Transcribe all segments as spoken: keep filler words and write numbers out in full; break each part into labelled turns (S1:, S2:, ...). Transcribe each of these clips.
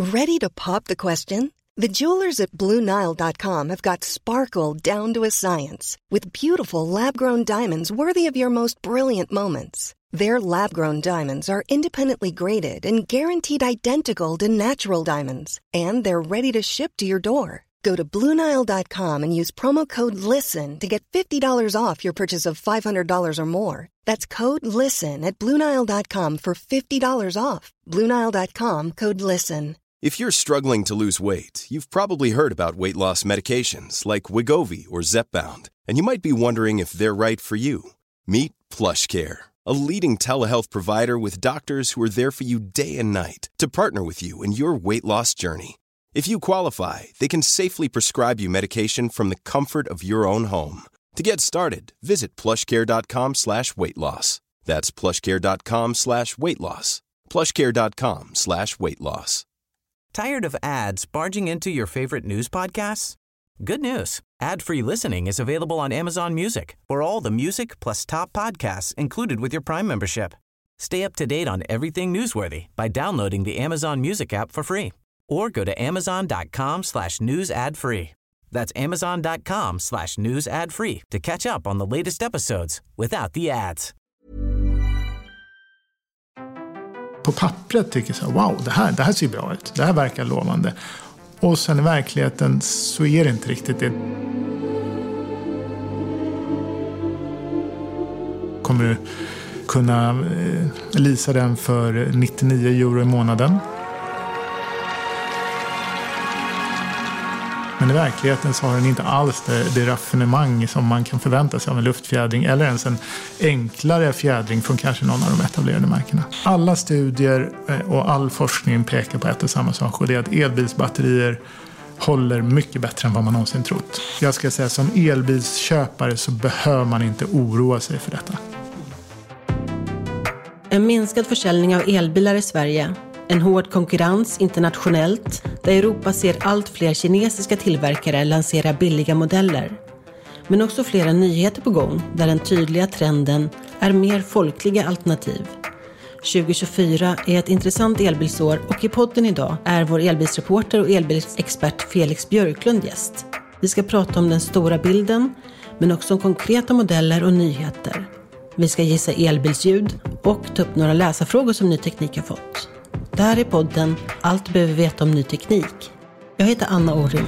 S1: Ready to pop the question? The jewelers at Blue Nile dot com have got sparkle down to a science with beautiful lab-grown diamonds worthy of your most brilliant moments. Their lab-grown diamonds are independently graded and guaranteed identical to natural diamonds, and they're ready to ship to your door. Go to Blue Nile dot com and use promo code LISTEN to get fifty dollars off your purchase of five hundred dollars or more. That's code LISTEN at Blue Nile dot com for fifty dollars off. Blue Nile dot com, code LISTEN.
S2: If you're struggling to lose weight, you've probably heard about weight loss medications like Wegovy or Zepbound, and you might be wondering if they're right for you. Meet PlushCare, a leading telehealth provider with doctors who are there for you day and night to partner with you in your weight loss journey. If you qualify, they can safely prescribe you medication from the comfort of your own home. To get started, visit plushcare.com slash weight loss. That's plushcare.com slash weight loss. plushcare.com slash weight loss.
S3: Tired of ads barging into your favorite news podcasts? Good news. Ad-free listening is available on Amazon Music for all the music plus top podcasts included with your Prime membership. Stay up to date on everything newsworthy by downloading the Amazon Music app for free or go to amazon.com slash news ad free. That's amazon.com slash news ad free to catch up on the latest episodes without the ads.
S4: På pappret tycker jag så här, wow, det här, det här ser bra ut. Det här verkar lovande. Och sen i verkligheten så är det inte riktigt det. Kommer du kunna eh, leasa den för nittionio euro i månaden? Men i verkligheten så har den inte alls det, det raffinemang som man kan förvänta sig av en luftfjädring eller ens en enklare fjädring från kanske någon av de etablerade märkena. Alla studier och all forskning pekar på ett och samma sak, och det är att elbilsbatterier håller mycket bättre än vad man någonsin trott. Jag ska säga som elbilsköpare så behöver man inte oroa sig för detta.
S5: En minskad försäljning av elbilar i Sverige. En hård konkurrens internationellt där Europa ser allt fler kinesiska tillverkare lansera billiga modeller. Men också flera nyheter på gång där den tydliga trenden är mer folkliga alternativ. tjugo tjugofyra är ett intressant elbilsår och i podden idag är vår elbilsreporter och elbilsexpert Felix Björklund gäst. Vi ska prata om den stora bilden men också om konkreta modeller och nyheter. Vi ska gissa elbilsljud och ta upp några läsarfrågor som Ny Teknik har fått. Det här är podden Allt du behöver veta om ny teknik. Jag heter Anna Åring.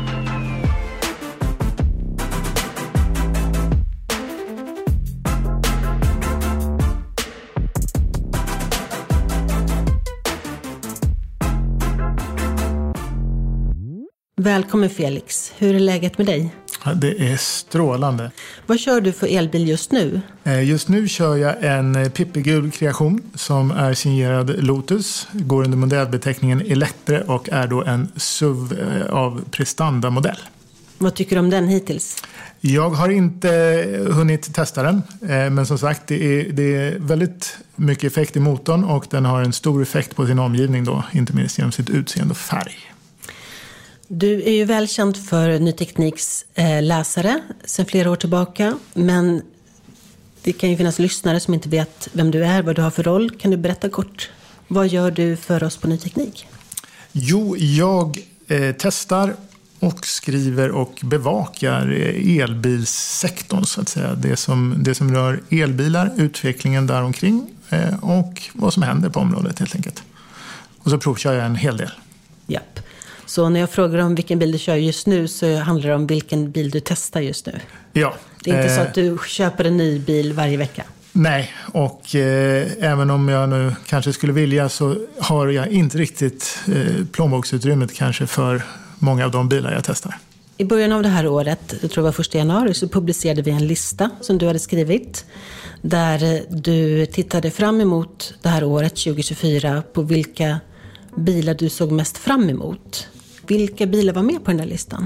S5: Välkommen Felix. Hur är läget med dig?
S4: Ja, det är strålande.
S5: Vad kör du för elbil just nu?
S4: Just nu kör jag en pippigul kreation som är signerad Lotus. Går under modellbeteckningen Electre och är då en S U V av prestanda-modell.
S5: Vad tycker du om den hittills?
S4: Jag har inte hunnit testa den. Men som sagt, det är, det är väldigt mycket effekt i motorn och den har en stor effekt på sin omgivning då. Inte minst genom sitt utseende och färg.
S5: Du är ju välkänd för Ny Tekniks eh, läsare sedan flera år tillbaka. Men det kan ju finnas lyssnare som inte vet vem du är, vad du har för roll. Kan du berätta kort, vad gör du för oss på Ny Teknik?
S4: Jo, jag eh, testar och skriver och bevakar elbilssektorn så att säga. Det som, det som rör elbilar, utvecklingen däromkring eh, och vad som händer på området helt enkelt. Och så provkör jag en hel del.
S5: Japp. Så när jag frågar om vilken bil du kör just nu så handlar det om vilken bil du testar just nu.
S4: Ja.
S5: Det är inte
S4: eh,
S5: så att du köper en ny bil varje vecka.
S4: Nej, och eh, även om jag nu kanske skulle vilja så har jag inte riktigt eh, plånboksutrymmet kanske för många av de bilar jag testar.
S5: I början av det här året, jag tror det var första januari, så publicerade vi en lista som du hade skrivit. Där du tittade fram emot det här året tjugo tjugofyra på vilka bilar du såg mest fram emot. Vilka bilar var med på den där listan?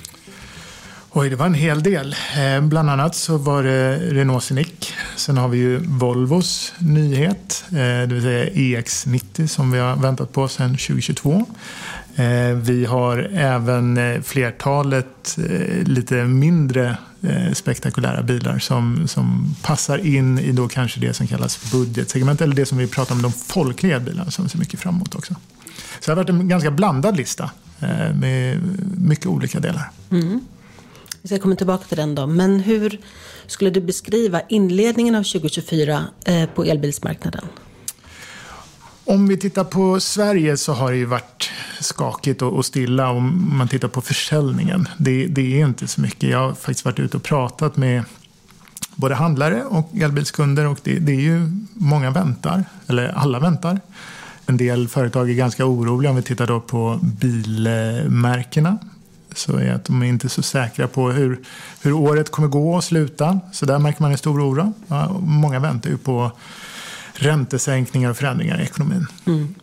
S4: Oj, det var en hel del. Eh, bland annat så var det Renault Scenic. Sen har vi ju Volvos nyhet, eh, det vill säga E X nittio som vi har väntat på sedan tjugo tjugotvå. Eh, vi har även eh, flertalet eh, lite mindre eh, spektakulära bilar som, som passar in i då kanske det som kallas budgetsegment eller det som vi pratar om, de folkliga bilarna som ser mycket fram emot också. Så det har varit en ganska blandad lista med mycket olika delar.
S5: Mm. Vi ska komma tillbaka till den då. Men hur skulle du beskriva inledningen av tjugo tjugofyra på elbilsmarknaden?
S4: Om vi tittar på Sverige så har det ju varit skakigt och stilla om man tittar på försäljningen. Det, det är inte så mycket. Jag har faktiskt varit ute och pratat med både handlare och elbilskunder och det, det är ju många väntar, eller alla väntar. En del företag är ganska oroliga. Om vi tittar då på bilmärkena så är att de är inte så säkra på hur, hur året kommer gå och sluta. Så där märker man en stor oro. Ja, många väntar ju på räntesänkningar och förändringar i ekonomin.
S5: Mm.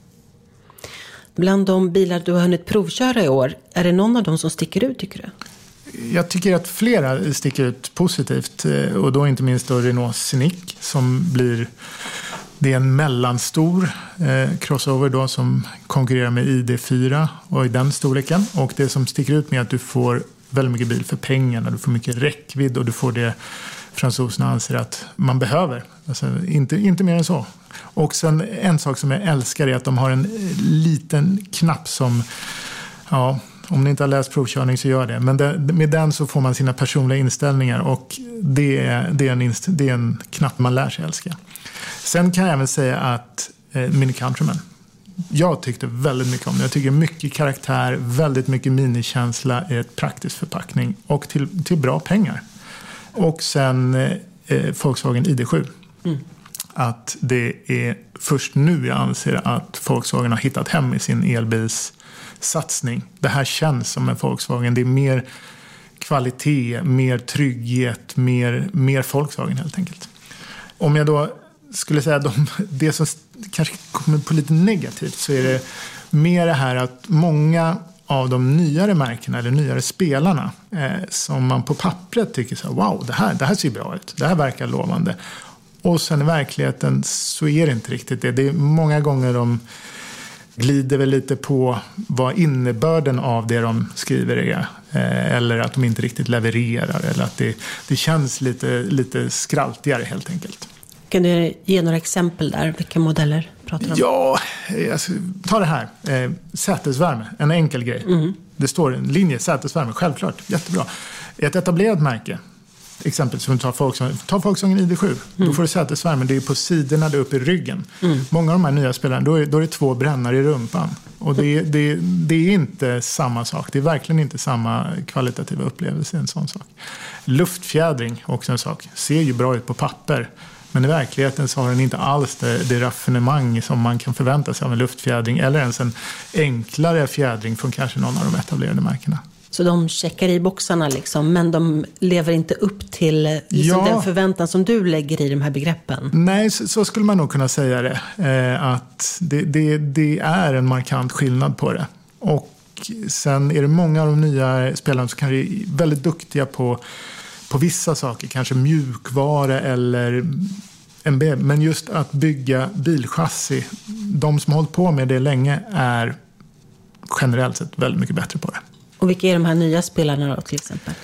S5: Bland de bilar du har hunnit provköra i år, är det någon av dem som sticker ut tycker du?
S4: Jag tycker att flera sticker ut positivt och då inte minst då Renault Scenic som blir, det är en mellanstor eh, crossover då som konkurrerar med I D fyra och i den storleken, och det som sticker ut med är att du får väldigt mycket bil för pengarna, du får mycket räckvidd och du får det fransoserna anser att man behöver. Alltså, inte, inte mer än så. Och sen en sak som jag älskar är att de har en liten knapp som, ja, om ni inte har läst provkörning så gör det. Men det, med den så får man sina personliga inställningar och det är, det är, en, inst, det är en knapp man lär sig älska. Sen kan jag även säga att eh, Mini Countryman, jag tyckte väldigt mycket om det. Jag tycker mycket karaktär, väldigt mycket minikänsla i ett praktisk förpackning och till, till bra pengar. Och sen eh, Volkswagen I D sju. Mm. Att det är först nu jag anser att Volkswagen har hittat hem i sin elbilssatsning. Det här känns som en Volkswagen. Det är mer kvalitet, mer trygghet, mer, mer Volkswagen helt enkelt. Om jag då skulle säga de, det som kanske kommer på lite negativt så är det mer det här att många av de nyare märkena eller nyare spelarna eh, som man på pappret tycker så här, wow, det här, det här ser bra ut. Det här verkar lovande. Och sen i verkligheten så är det inte riktigt det. Det är många gånger de glider väl lite på vad innebörden av det de skriver är. Eh, eller att de inte riktigt levererar. Eller att det, det känns lite, lite skraltigare helt enkelt.
S5: Kan du ge några exempel där? Vilka modeller pratar du om?
S4: Ja, alltså, ta det här. Eh, sätesvärme, en enkel grej. Mm. Det står en linje sätesvärme, självklart, jättebra. Ett etablerat märke, exempelvis som tar Volkswagen, ta Volkswagen I D sju. Mm. Då får du sätesvärme, det är på sidorna, det är uppe i ryggen. Mm. Många av de här nya spelarna, då är, då är det två brännare i rumpan. Och det, det, det är inte samma sak. Det är verkligen inte samma kvalitativa upplevelse, en sån sak. Luftfjädring, också en sak. Ser ju bra ut på papper. Men i verkligheten så har den inte alls det, det raffinemang som man kan förvänta sig av en luftfjädring. Eller ens en enklare fjädring från kanske någon av de etablerade märkena.
S5: Så de checkar i boxarna liksom, men de lever inte upp till liksom ja. den förväntan som du lägger i de här begreppen?
S4: Nej, så, så skulle man nog kunna säga det. Eh, att det, det, det är en markant skillnad på det. Och sen är det många av de nya spelarna som kanske är väldigt duktiga på på vissa saker, kanske mjukvara eller M B. Men just att bygga bilchassi, de som har hållit på med det länge är generellt sett väldigt mycket bättre på det.
S5: Och vilka är de här nya spelarna då till exempel?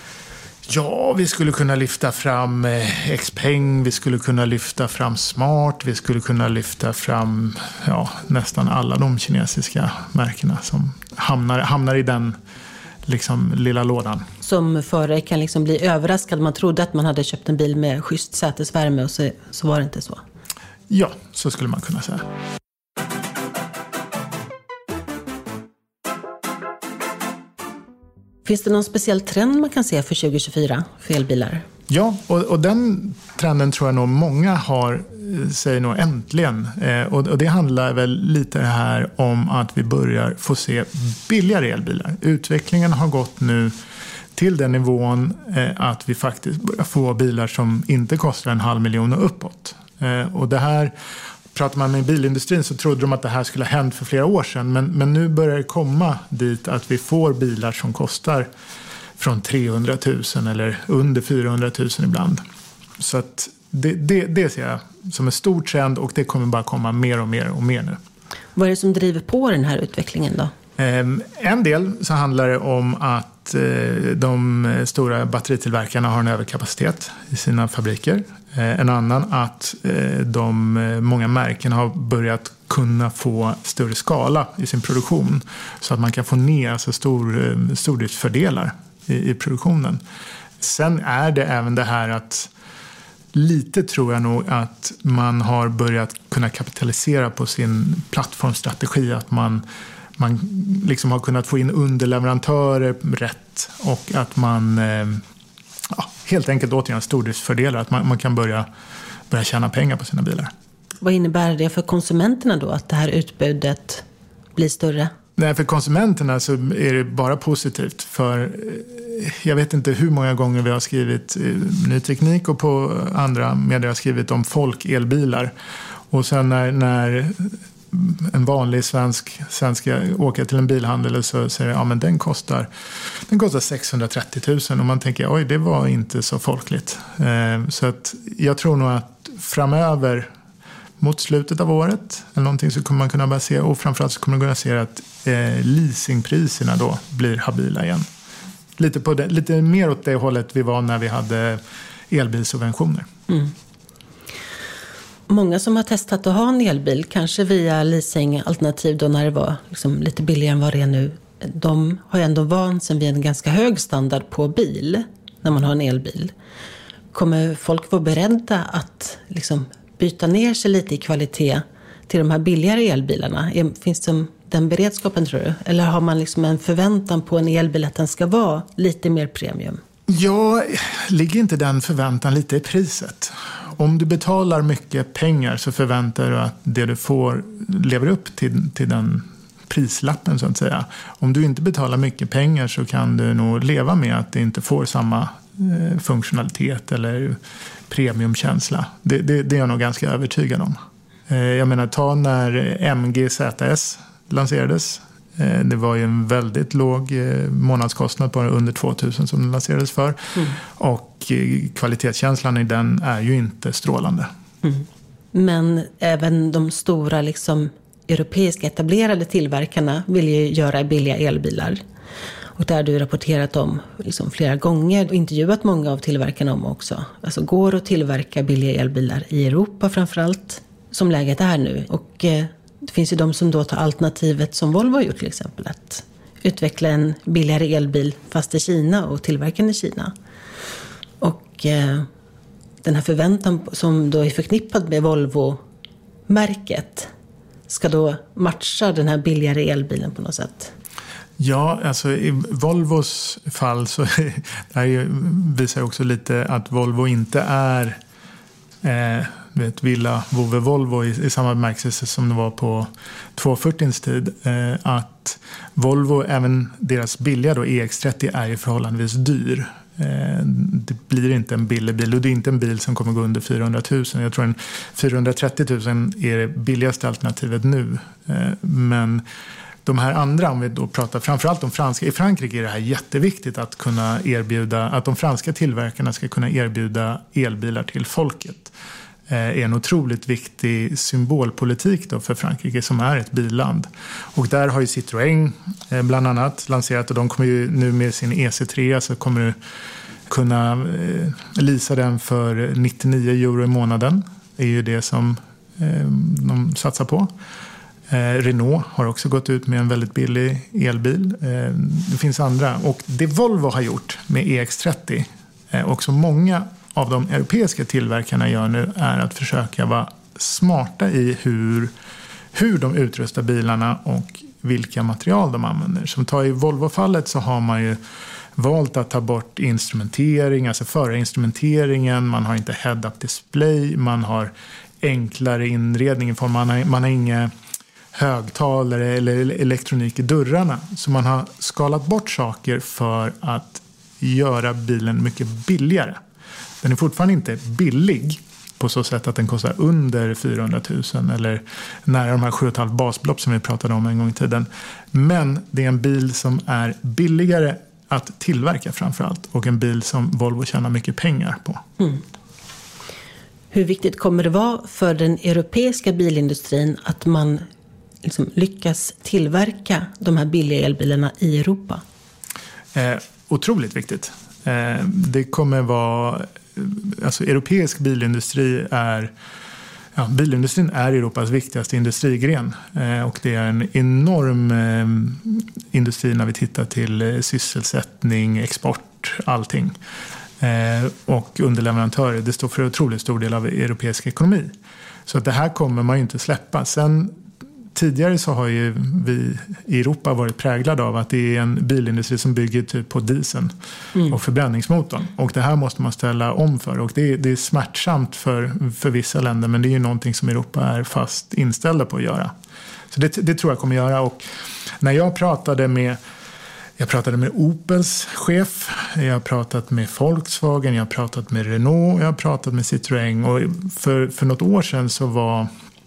S4: Ja, vi skulle kunna lyfta fram Xpeng, vi skulle kunna lyfta fram Smart, vi skulle kunna lyfta fram ja, nästan alla de kinesiska märkena som hamnar, hamnar i den liksom lilla lådan.
S5: Som förare kan liksom bli överraskad. Man trodde att man hade köpt en bil med schysst sätesvärme och så, så var det inte så.
S4: Ja, så skulle man kunna säga.
S5: Finns det någon speciell trend man kan se för tjugo tjugofyra för elbilar?
S4: Ja, och, och den trenden tror jag nog många har, säger nog äntligen. Eh, och, och det handlar väl lite här om att vi börjar få se billigare elbilar. Utvecklingen har gått nu till den nivån eh, att vi faktiskt börjar få bilar som inte kostar en halv miljon och uppåt. Eh, och det här, pratar man med bilindustrin så trodde de att det här skulle ha hänt för flera år sedan. Men, men nu börjar det komma dit att vi får bilar som kostar från trehundratusen eller under fyrahundratusen ibland. Så att det, det, det ser jag som en stor trend och det kommer bara komma mer och mer och mer nu.
S5: Vad är det som driver på den här utvecklingen då?
S4: En del så handlar det om att de stora batteritillverkarna har en överkapacitet i sina fabriker. En annan att de många märken har börjat kunna få större skala i sin produktion så att man kan få ner alltså stor, stordriftsfördelar i, i produktionen. Sen är det även det här att lite tror jag nog att man har börjat kunna kapitalisera på sin plattformsstrategi, att man, man liksom har kunnat få in underleverantörer rätt och att man ja, helt enkelt återigen stordriftsfördelar, att man, man kan börja, börja tjäna pengar på sina bilar.
S5: Vad innebär det för konsumenterna då, att det här utbudet blir större?
S4: Nej, för konsumenterna så är det bara positivt. För jag vet inte hur många gånger vi har skrivit Ny Teknik och på andra medier har skrivit om folk-elbilar. Och sen när, när en vanlig svensk, svenska åker till en bilhandel så säger ja men den kostar, den kostar sexhundratrettio tusen och man tänker oj det var inte så folkligt. Så att jag tror nog att framöver mot slutet av året eller någonting så kommer man kunna börja se, och framförallt så kommer man kunna se att eh, leasingpriserna då blir habila igen. Lite, på det, lite mer åt det hållet vi var när vi hade elbilsubventioner. Mm.
S5: Många som har testat att ha en elbil, kanske via leasingalternativ då när det var liksom lite billigare än vad det är nu, de har ju ändå vant sig vid en ganska hög standard på bil när man har en elbil. Kommer folk vara beredda att liksom byta ner sig lite i kvalitet till de här billigare elbilarna? Finns det den beredskapen tror du? Eller har man liksom en förväntan på en elbil att den ska vara lite mer premium?
S4: Ja, ligger inte den förväntan lite i priset? Om du betalar mycket pengar så förväntar du att det du får lever upp till, till den prislappen så att säga. Om du inte betalar mycket pengar så kan du nog leva med att det inte får samma eh, funktionalitet eller premiumkänsla. Det, det, det är jag nog ganska övertygad om. Eh, jag menar, ta när M G Z S lanserades. Eh, det var ju en väldigt låg eh, månadskostnad på under tvåtusen som den lanserades för. Mm. Och eh, kvalitetskänslan i den är ju inte strålande.
S5: Mm. Men även de stora liksom, europeiska etablerade tillverkarna vill ju göra billiga elbilar. Och där har du rapporterat om liksom flera gånger och intervjuat många av tillverkarna om också. Alltså går att tillverka billiga elbilar i Europa framförallt, som läget är nu. Och eh, det finns ju de som då tar alternativet som Volvo har gjort till exempel. Att utveckla en billigare elbil fast i Kina och tillverka den i Kina. Och eh, den här förväntan som då är förknippad med Volvo-märket ska då matcha den här billigare elbilen på något sätt.
S4: Ja, alltså i Volvos fall så det här visar också lite att Volvo inte är eh, vet, Villa, Vove, Volvo i, i samma bemärkelse som det var på tvåhundrafyrtio:ns tid. Eh, att Volvo, även deras billiga då, E X trettio är ju förhållandevis dyr. Eh, det blir inte en billig bil och det är inte en bil som kommer gå under fyrahundratusen. Jag tror en fyrahundratrettio tusen är det billigaste alternativet nu. Eh, men de här andra, om vi då pratar framförallt om franska, i Frankrike är det här jätteviktigt att kunna erbjuda, att de franska tillverkarna ska kunna erbjuda elbilar till folket. Eh, är en otroligt viktig symbolpolitik då för Frankrike som är ett billand. Och där har ju Citroën eh, bland annat lanserat, och de kommer ju nu med sin E C tre så kommer du kunna eh, leasa den för nittionio euro i månaden. Det är ju det som eh, de satsar på. Eh, Renault har också gått ut med en väldigt billig elbil. Eh, det finns andra. Och det Volvo har gjort med E X trettio, eh, och som många av de europeiska tillverkarna gör nu, är att försöka vara smarta i hur, hur de utrustar bilarna och vilka material de använder. Som tar i Volvo-fallet så har man ju valt att ta bort instrumentering, alltså förarinstrumenteringen. Man har inte head-up display, man har enklare inredning, för man har, man har inga högtalare eller elektronik i dörrarna. Så man har skalat bort saker för att göra bilen mycket billigare. Den är fortfarande inte billig på så sätt att den kostar under fyrahundratusen eller nära de här sju komma fem basbelopp som vi pratade om en gång i tiden. Men det är en bil som är billigare att tillverka framförallt, och en bil som Volvo tjänar mycket pengar på. Mm.
S5: Hur viktigt kommer det vara för den europeiska bilindustrin att man liksom lyckas tillverka de här billiga elbilarna i Europa?
S4: Eh, otroligt viktigt. Eh, det kommer vara, alltså europeisk bilindustri är, Ja, bilindustrin är Europas viktigaste industrigren eh, och det är en enorm eh, industri när vi tittar till eh, sysselsättning, export, allting. Eh, och underleverantörer, det står för en otroligt stor del av europeisk ekonomi. Så att det här kommer man ju inte släppa. Sen tidigare så har ju vi i Europa varit präglade av att det är en bilindustri som bygger typ på dieseln mm. och förbränningsmotorn. Och det här måste man ställa om för. Och det är, det är smärtsamt för, för vissa länder, men det är ju någonting som Europa är fast inställda på att göra. Så det, det tror jag kommer göra. Och när jag pratade med Jag pratade med Opels chef, jag har pratat med Volkswagen, jag har pratat med Renault, jag har pratat med Citroën. Och för, för något år sedan så var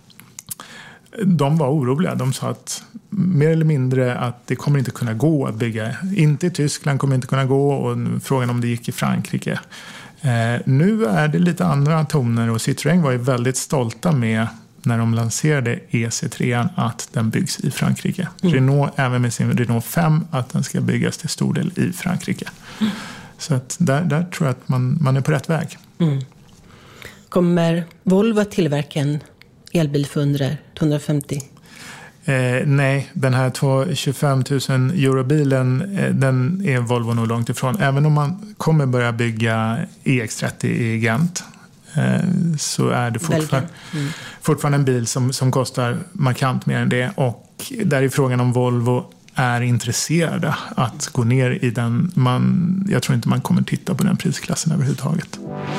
S4: de var oroliga. De sa att mer eller mindre att det kommer inte kunna gå att bygga. Inte i Tyskland kommer inte kunna gå, och frågan om det gick i Frankrike. Eh, nu är det lite andra toner, och Citroën var ju väldigt stolta med när de lanserade E C tre att den byggs i Frankrike. Mm. Renault även med sin Renault fem att den ska byggas till stor del i Frankrike. Mm. Så att där, där tror jag att man, man är på rätt väg.
S5: Mm. Kommer Volvo att tillverka en elbil för under tvåhundrafemtio?
S4: Eh, nej, den här tjugofem tusen euro-bilen eh, den är Volvo nog långt ifrån. Även om man kommer börja bygga E X trettio i Gent eh, så är det fortfarande, mm. fortfarande en bil som, som kostar markant mer än det. Och där är frågan om Volvo är intresserade att gå ner i den. Man, jag tror inte man kommer titta på den prisklassen överhuvudtaget.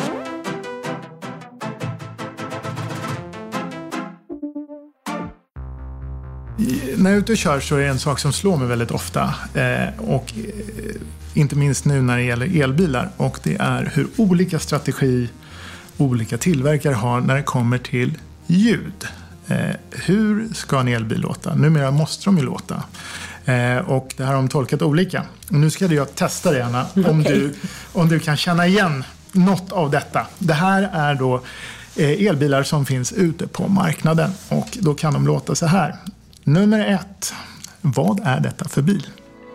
S4: När jag är ute och kör så är det en sak som slår mig väldigt ofta eh, och eh, inte minst nu när det gäller elbilar, och det är hur olika strategi olika tillverkare har när det kommer till ljud. Eh, hur ska en elbil låta? Numera måste de ju låta. Eh, och det här har de tolkat olika. Och nu ska jag testa det, Anna, om, okay. du, om du kan känna igen något av detta. Det här är då eh, elbilar som finns ute på marknaden, och då kan de låta så här. Nummer ett. Vad är detta för bil?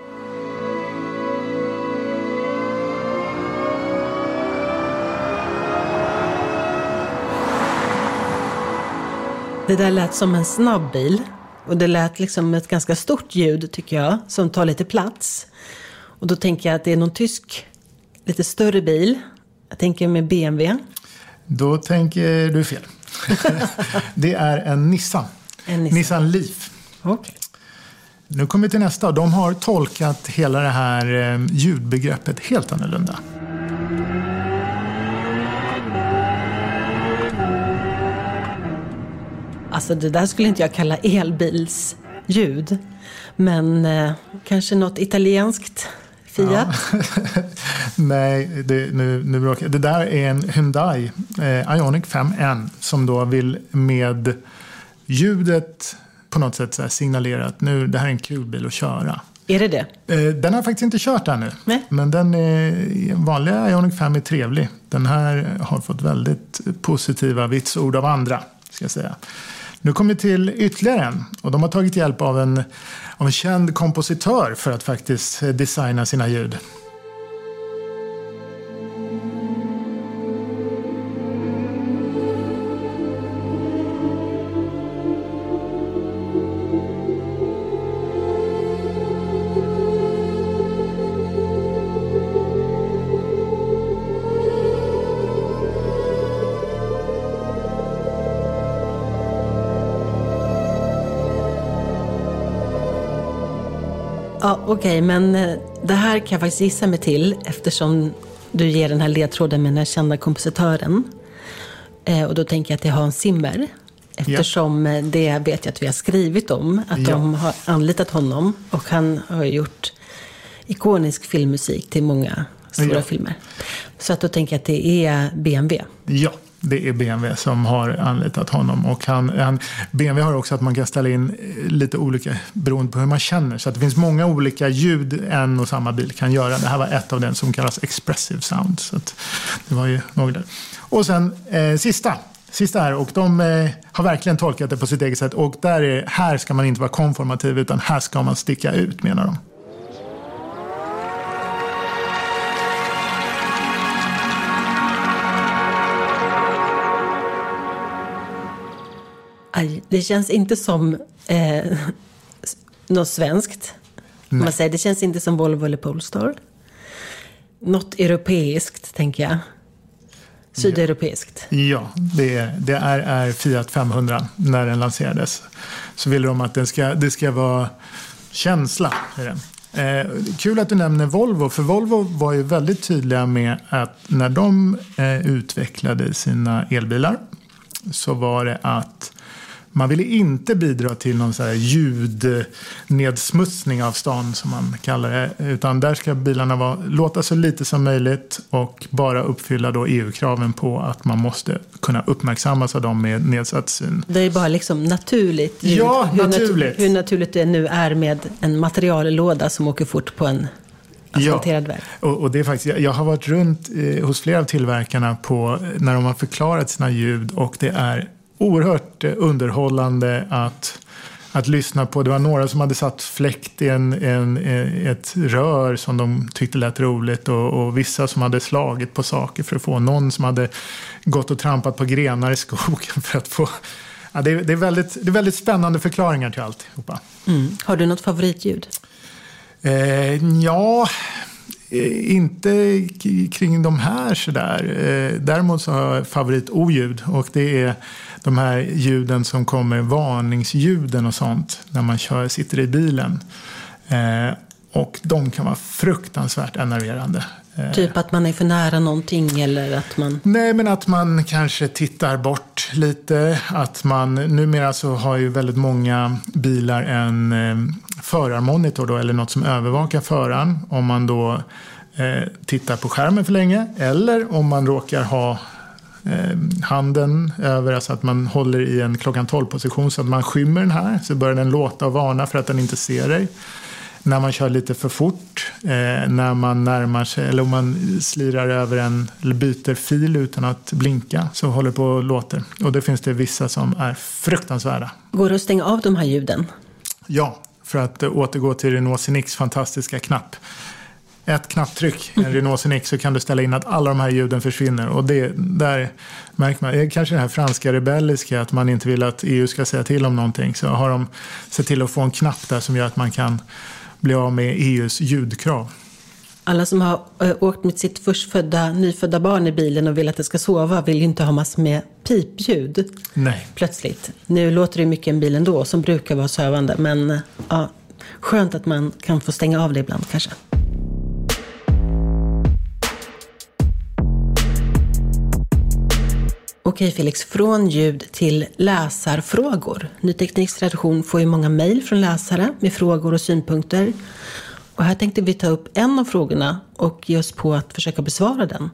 S5: Det där lät som en snabb bil. Och det lät liksom ett ganska stort ljud, tycker jag, som tar lite plats. Och då tänker jag att det är någon tysk, lite större bil. Jag tänker med B M W.
S4: Då tänker du fel. Det är en Nissan. En Nissan. Nissan Leaf.
S5: Okay.
S4: Nu kommer vi till nästa. De har tolkat hela det här ljudbegreppet helt annorlunda.
S5: Alltså det där skulle inte jag kalla elbilsljud. Men eh, kanske något italienskt Fiat? Ja.
S4: Nej, det, nu, nu bråkar. Det där är en Hyundai eh, Ioniq fem N som då vill med ljudet på något sätt så här signalera att nu, det här är en kul bil att köra.
S5: Är det det?
S4: Eh, den har faktiskt inte kört ännu.
S5: Nej.
S4: Men den är, vanliga Ioniq fem är trevlig. Den här har fått väldigt positiva vitsord av andra, ska jag säga. Nu kommer vi till ytterligare en, och de har tagit hjälp av en, av en känd kompositör för att faktiskt designa sina ljud.
S5: Ja, okej, okay, men det här kan jag faktiskt gissa mig till eftersom du ger den här ledtråden med den här kända kompositören. Eh, och då tänker jag att det är Hans Zimmer. Eftersom ja. det vet jag att vi har skrivit om, att ja. de har anlitat honom. Och han har gjort ikonisk filmmusik till många stora ja. filmer. Så att då tänker jag att det är B M W.
S4: Ja. Det är B M W som har anlitat honom, och han, han, B M W har också att man kan ställa in lite olika beroende på hur man känner, så att det finns många olika ljud en och samma bil kan göra. Det här var ett av den som kallas expressive sound, så att det var ju några där. Och sen eh, sista sista här, och de eh, har verkligen tolkat det på sitt eget sätt, och där är, här ska man inte vara konformativ utan här ska man sticka ut, menar de.
S5: Aj, det känns inte som eh, något svenskt. Man säger, det känns inte som Volvo eller Polestar. Något europeiskt, tänker jag. Sydeuropeiskt.
S4: Ja, det, är, det är, är Fiat femhundra när den lanserades. Så vill de att den ska, det ska vara känsla i den. Eh, kul att du nämner Volvo, för Volvo var ju väldigt tydliga med att när de eh, utvecklade sina elbilar så var det att man ville inte bidra till någon så här ljudnedsmutsning av stan som man kallar det, utan där ska bilarna vara, låta så lite som möjligt och bara uppfylla då E U-kraven på att man måste kunna uppmärksammas av dem med nedsatt syn.
S5: Det är bara liksom naturligt. Ljud.
S4: Ja,
S5: hur
S4: naturligt.
S5: Nat- hur naturligt det nu är med en materiallåda som åker fort på en asfalterad
S4: ja.
S5: väg.
S4: Och, och det är faktiskt, jag har varit runt eh, hos flera av tillverkarna på, när de har förklarat sina ljud, och det är oerhört underhållande att, att lyssna på. Det var några som hade satt fläkt i en, en, ett rör som de tyckte lät roligt, och, och vissa som hade slagit på saker för att få, någon som hade gått och trampat på grenar i skogen för att få. Ja, det, är, det, är väldigt, det är väldigt spännande förklaringar till alltihopa.
S5: Mm. Har du något favoritljud?
S4: Eh, ja... Inte kring de här sådär. Däremot så har jag favorit-oljud, och det är de här ljuden som kommer, varningsljuden och sånt, när man kör, sitter i bilen. Och de kan vara fruktansvärt enerverande.
S5: Typ att man är för nära någonting, eller att man...
S4: Nej, men att man kanske tittar bort lite. Att man, numera så har ju väldigt många bilar en eh, förarmonitor då, eller något som övervakar föraren. Om man då eh, tittar på skärmen för länge, eller om man råkar ha eh, handen över, alltså att man håller i en klockan tolv-position så att man skymmer den här, så börjar den låta och varna för att den inte ser dig. När man kör lite för fort, eh, när man närmar sig, eller om man slirar över en, eller byter fil utan att blinka, så håller på och låter. Och det finns det vissa som är fruktansvärda.
S5: Går det att stänga av de här ljuden?
S4: Ja, för att eh, återgå till Renault Scenics fantastiska knapp. Ett knapptryck, en Renault Scenic, så kan du ställa in att alla de här ljuden försvinner. Och det, där märker man, kanske det här franska rebelliska, att man inte vill att E U ska säga till om någonting. Så har de sett till att få en knapp där som gör att man kan bli av med E U:s ljudkrav.
S5: Alla som har äh, åkt med sitt förstfödda, nyfödda barn i bilen och vill att det ska sova vill ju inte ha massor med pipljud.
S4: Nej.
S5: Plötsligt. Nu låter det mycket i bilen då, som brukar vara sövande. Men äh, ja, skönt att man kan få stänga av det ibland kanske. Okej Felix, från ljud till läsarfrågor. Ny Tekniks redaktion får ju många mejl från läsare med frågor och synpunkter. Och här tänkte vi ta upp en av frågorna och ge oss på att försöka besvara den.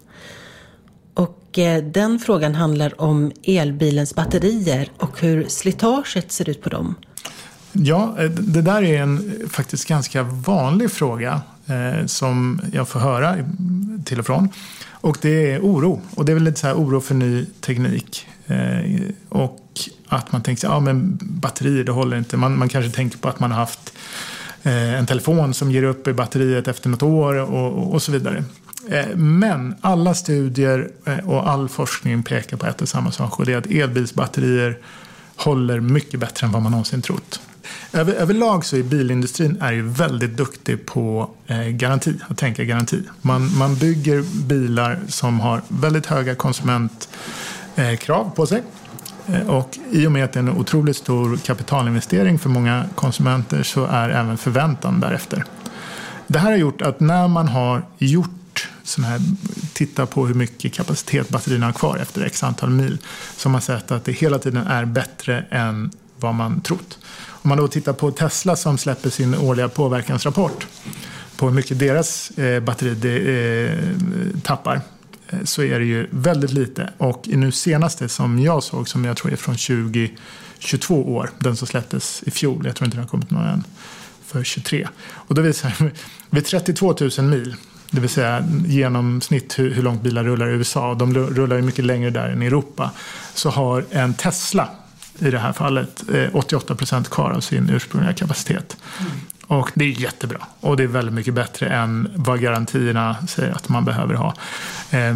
S5: Och eh, den frågan handlar om elbilens batterier och hur slitaget ser ut på dem.
S4: Ja, det där är en faktiskt ganska vanlig fråga eh, som jag får höra till och från. Och det är oro. Och det är väl lite så här oro för ny teknik. Eh, och att man tänker sig, ja men batterier, det håller inte. Man, man kanske tänker på att man har haft eh, en telefon som ger upp i batteriet efter något år och, och så vidare. Eh, men alla studier eh, och all forskning pekar på ett och samma sak. Och det är att elbilsbatterier håller mycket bättre än vad man någonsin trott. Över, överlag så är bilindustrin är ju väldigt duktig på eh, garanti, att tänka garanti. Man, man bygger bilar som har väldigt höga konsumentkrav eh, på sig. Eh, och i och med att det är en otroligt stor kapitalinvestering för många konsumenter, så är även förväntan därefter. Det här har gjort att när man har gjort sån här, titta på hur mycket kapacitet batterierna har kvar efter x antal mil, så har man sett att det hela tiden är bättre än vad man trott. Om man då tittar på Tesla som släpper sin årliga påverkansrapport på hur mycket deras eh, batteri det, eh, tappar, eh, så är det ju väldigt lite. Och i nu senaste som jag såg, som jag tror är från tjugo tjugotvå år, den som släpptes i fjol, jag tror inte den har kommit någon än för tjugotre. Och då visar det vid trettiotvå tusen mil, det vill säga genomsnitt hur, hur långt bilar rullar i U S A, och de rullar ju mycket längre där än i Europa, så har en Tesla i det här fallet åttioåtta procent kvar av sin ursprungliga kapacitet. Mm. Och det är jättebra. Och det är väldigt mycket bättre än vad garantierna säger att man behöver ha.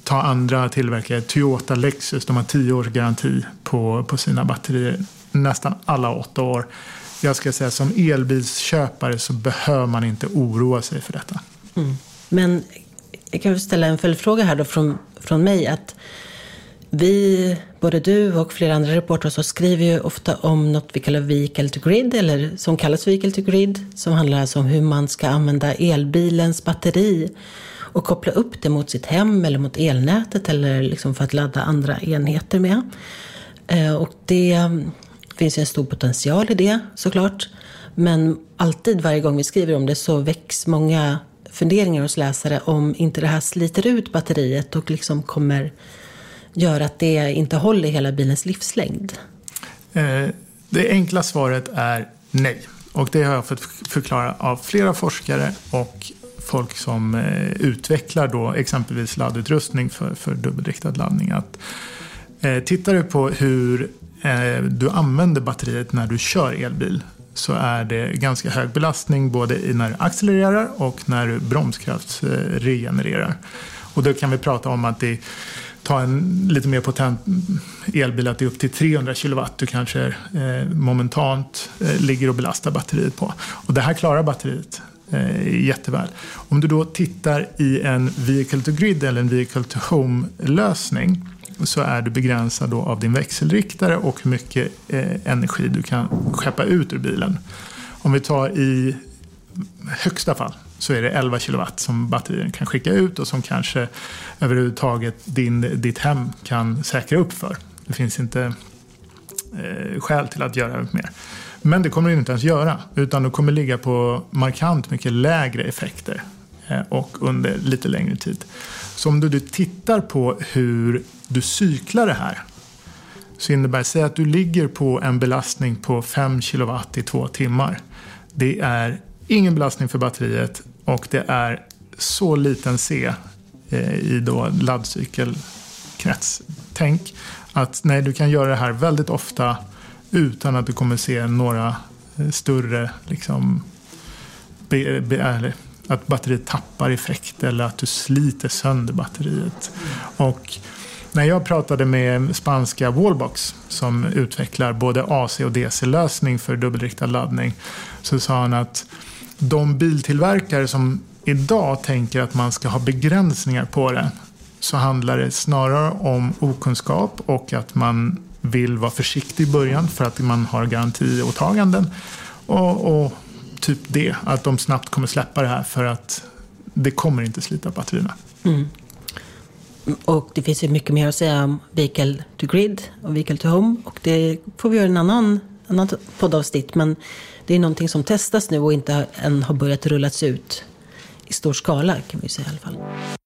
S4: ta andra tillverkare. Toyota, Lexus, de har tio års garanti på, på sina batterier. Nästan alla åtta år. Jag ska säga som elbilsköpare så behöver man inte oroa sig för detta.
S5: Mm. Men jag kan ställa en följdfråga här då från, från mig. Att vi, både du och flera andra reportrar, så skriver ju ofta om något vi kallar vehicle to grid, eller som kallas vehicle to grid, som handlar alltså om hur man ska använda elbilens batteri och koppla upp det mot sitt hem eller mot elnätet eller liksom för att ladda andra enheter med. Och det finns ju en stor potential i det såklart. Men alltid varje gång vi skriver om det så väcks många funderingar hos läsare om inte det här sliter ut batteriet och liksom kommer göra att det inte håller hela bilens livslängd.
S4: Det enkla svaret är nej. Och det har jag fått förklara av flera forskare och folk som utvecklar då exempelvis laddutrustning för, för dubbelriktad laddning. Att, eh, tittar du på hur eh, du använder batteriet när du kör elbil, så är det ganska hög belastning både när du accelererar och när du bromskraft eh, regenererar. Och då kan vi prata om att det tar en lite mer potent elbil att det är upp till trehundra kilowatt du kanske eh, momentant eh, ligger och belastar batteriet på. Och det här klarar batteriet eh, jätteväl. Om du då tittar i en vehicle to grid eller en vehicle to home lösning, så är du begränsad då av din växelriktare och hur mycket eh, energi du kan skeppa ut ur bilen. Om vi tar i högsta fall så är det elva kilowatt som batterien kan skicka ut och som kanske överhuvudtaget din, ditt hem kan säkra upp för. Det finns inte eh, skäl till att göra mer. Men det kommer du inte ens göra, utan du kommer ligga på markant mycket lägre effekter eh, och under lite längre tid. Så om du, du tittar på hur du cyklar det här, så innebär det sig att du ligger på en belastning på fem kilowatt i två timmar. Det är ingen belastning för batteriet och det är så liten C eh, i då laddcykelkrets. Tänk att nej, du kan göra det här väldigt ofta utan att du kommer se några eh, större liksom, be, be, eller, att batteriet tappar effekt eller att du sliter sönder batteriet. Och när jag pratade med spanska Wallbox som utvecklar både A C och D C-lösning för dubbelriktad laddning, så sa han att de biltillverkare som idag tänker att man ska ha begränsningar på det, så handlar det snarare om okunskap och att man vill vara försiktig i början för att man har garantiåtaganden och, och typ det, att de snabbt kommer släppa det här för att det kommer inte slita batterierna.
S5: Mm. Och det finns ju mycket mer att säga om vehicle to grid och vehicle to home, och det får vi göra en annan, annan poddavsnitt, men det är någonting som testas nu och inte än har börjat rullas ut i stor skala, kan vi säga i alla fall.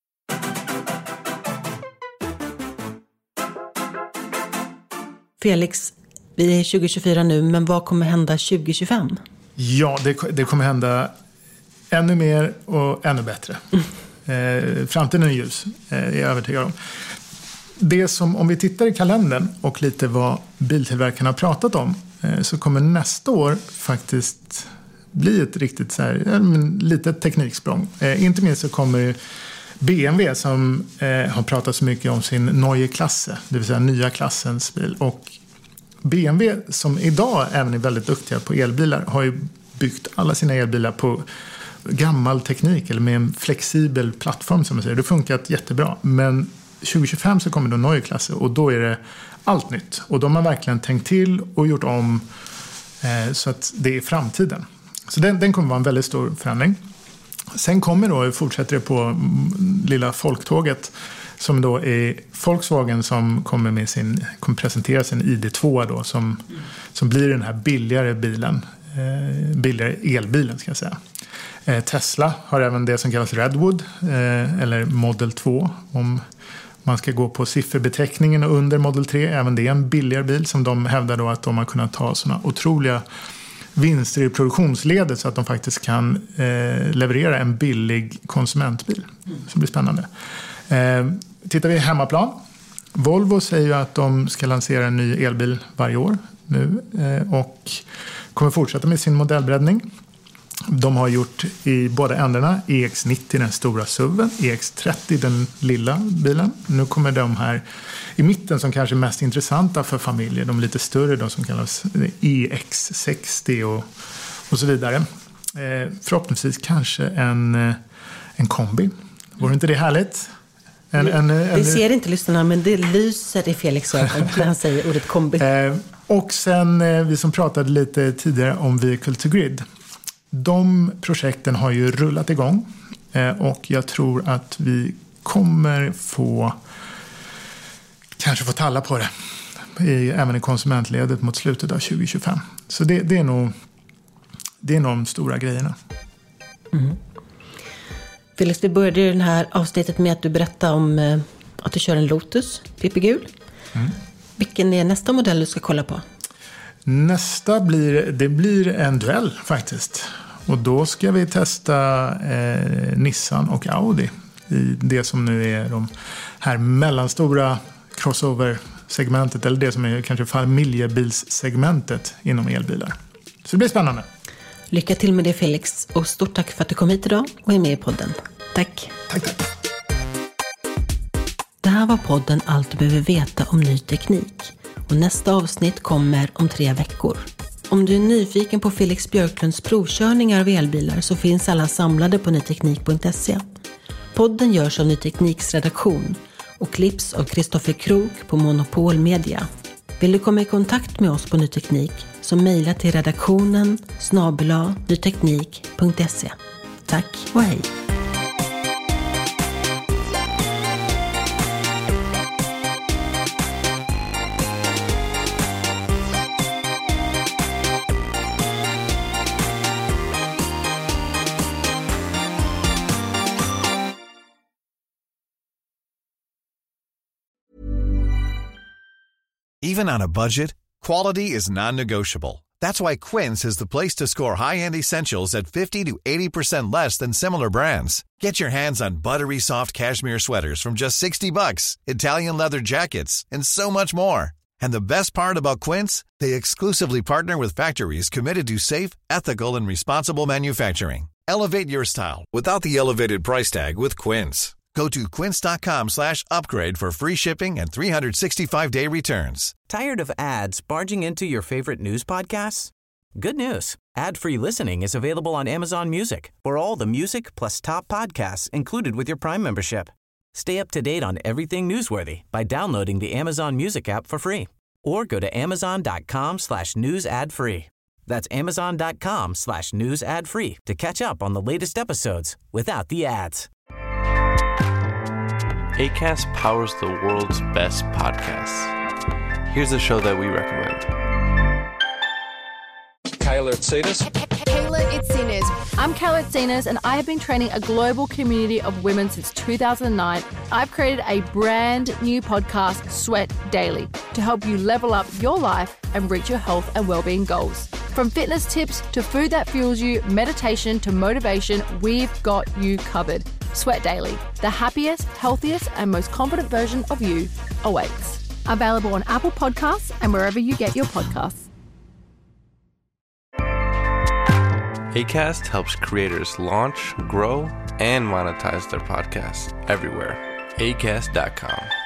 S5: Felix, vi är tjugo tjugofyra nu, men vad kommer hända tjugo tjugofem?
S4: Ja, det, det kommer hända ännu mer och ännu bättre. Mm. Eh, framtiden är ljus, eh, är jag övertygad om. Det som, om vi tittar i kalendern och lite vad biltillverkarna har pratat om, eh, så kommer nästa år faktiskt bli ett riktigt så här, eh, litet tekniksprång. Eh, inte minst så kommer B M W som eh, har pratat så mycket om sin Neue Klasse, det vill säga nya klassens bil. Och B M W som idag även är väldigt duktiga på elbilar har ju byggt alla sina elbilar på gammal teknik eller med en flexibel plattform som man säger. Det har funkat jättebra. Men tjugo tjugofem så kommer då Neue Klasse och då är det allt nytt. Och de har verkligen tänkt till och gjort om eh, så att det är framtiden. Så den, den kommer vara en väldigt stor förändring. Sen kommer då, fortsätter det på lilla folktåget som då är Volkswagen som kommer med sin, kommer presentera sin I D två då som, som blir den här billigare bilen, eh, billigare elbilen ska jag säga. Eh, Tesla har även det som kallas Redwood eh, eller Model två om man ska gå på sifferbeteckningen och under Model tre, även det är en billigare bil som de hävdar då att de har kunnat ta sådana otroliga vinster i produktionsledet så att de faktiskt kan eh, leverera en billig konsumentbil. Mm. Så det blir spännande. Eh, tittar vi hemmaplan. Volvo säger ju att de ska lansera en ny elbil varje år nu eh, och kommer fortsätta med sin modellbreddning. De har gjort i båda ändarna E X nittio, den stora S U V:en, E X trettio, den lilla bilen. Nu kommer de här i mitten som kanske är mest intressanta för familjer. De lite större, de som kallas E X sextio och, och så vidare. Eh, förhoppningsvis kanske en, en kombi. Vore inte det härligt? En, en, en,
S5: det ser inte lyssnarna, men det lyser i Felix ögon när han säger ordet kombi.
S4: Eh, och sen eh, vi som pratade lite tidigare om Vehicle to Grid. De projekten har ju rullat igång eh, och jag tror att vi kommer få kanske få talla på det i, även i konsumentledet mot slutet av tjugo tjugofem. Så det, det är nog det är nog de stora grejerna.
S5: Mm. Felix, vi började ju det här avsnittet med att du berättade om eh, att du kör en Lotus, pipigul. Mm. Vilken är nästa modell du ska kolla på?
S4: Nästa blir, det blir en duell faktiskt. Och då ska vi testa eh, Nissan och Audi i det som nu är de här mellanstora crossover-segmentet, eller det som är kanske familjebilssegmentet inom elbilar. Så det blir spännande.
S5: Lycka till med det, Felix, och stort tack för att du kom hit idag och är med i podden. Tack.
S4: Tack, tack.
S5: Det här var podden Allt du behöver veta om ny teknik. Och nästa avsnitt kommer om tre veckor. Om du är nyfiken på Felix Björklunds provkörningar av elbilar så finns alla samlade på nyteknik punkt se. Podden görs av Ny Tekniks redaktion och klipps av Kristoffer Krok på Monopol Media. Vill du komma i kontakt med oss på Ny Teknik så mejla till redaktionen snabel-a nyteknik punkt se. Tack och hej!
S6: Even on a budget, quality is non-negotiable. That's why Quince is the place to score high-end essentials at fifty to eighty percent less than similar brands. Get your hands on buttery soft cashmere sweaters from just sixty bucks, Italian leather jackets, and so much more. And the best part about Quince, they exclusively partner with factories committed to safe, ethical, and responsible manufacturing. Elevate your style without the elevated price tag with Quince. Go to quince.com slash upgrade for free shipping and three sixty-five day returns.
S3: Tired of ads barging into your favorite news podcasts? Good news. Ad-free listening is available on Amazon Music for all the music plus top podcasts included with your Prime membership. Stay up to date on everything newsworthy by downloading the Amazon Music app for free or go to amazon.com slash news ad free. That's amazon.com slash news ad free to catch up on the latest episodes without the ads.
S7: Acast powers the world's best podcasts. Here's a show that we recommend.
S8: Kayla Itsinas.
S9: Kayla Itsinas. I'm Kayla Itsinas, and I have been training a global community of women since two thousand nine. I've created a brand new podcast, Sweat Daily, to help you level up your life and reach your health and well-being goals. From fitness tips to food that fuels you, meditation to motivation, we've got you covered. Sweat Daily, the happiest, healthiest, and most confident version of you awaits. Available on Apple Podcasts and wherever you get your podcasts.
S7: Acast helps creators launch, grow, and monetize their podcasts everywhere. acast dot com.